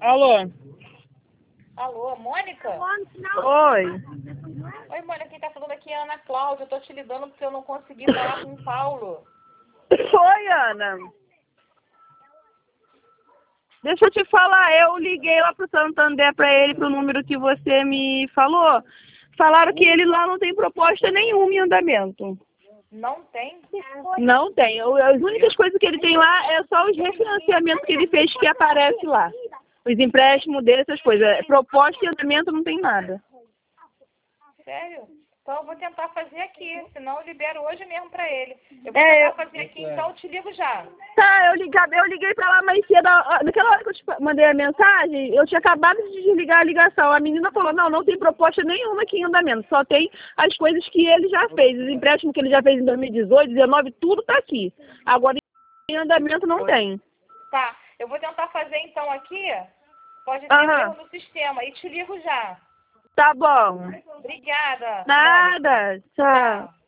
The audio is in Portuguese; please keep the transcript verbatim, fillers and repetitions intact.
Alô? Alô, Mônica? Oi. Oi, Mônica, quem tá falando aqui é a Ana Cláudia. Eu tô te ligando porque eu não consegui falar com o Paulo. Oi, Ana. Deixa eu te falar, eu liguei lá pro Santander pra ele, pro número que você me falou. Falaram que ele lá não tem proposta nenhuma em andamento. Não tem? Não tem. O- As únicas coisas que ele tem lá é só os refinanciamentos que ele fez que aparece lá. Os empréstimos dele, essas coisas. Proposta em andamento não tem nada. Sério? Então eu vou tentar fazer aqui, senão eu libero hoje mesmo pra ele. Eu vou É, tentar eu- fazer aqui, então eu te ligo já. Tá, eu, liga, eu liguei pra lá mais cedo. a- Naquela hora que eu te mandei a mensagem, eu tinha acabado de desligar a ligação. A menina falou, não, não tem proposta nenhuma aqui em andamento. Só tem as coisas que ele já fez. Os empréstimos que ele já fez em dois mil e dezoito, dezenove, tudo tá aqui. Agora, em andamento não tem. Tá, eu vou tentar fazer então aqui. Pode ser um Aham. erro no sistema e te ligo já. Tá bom. Obrigada. Mônica. Nada. Tchau. Tchau.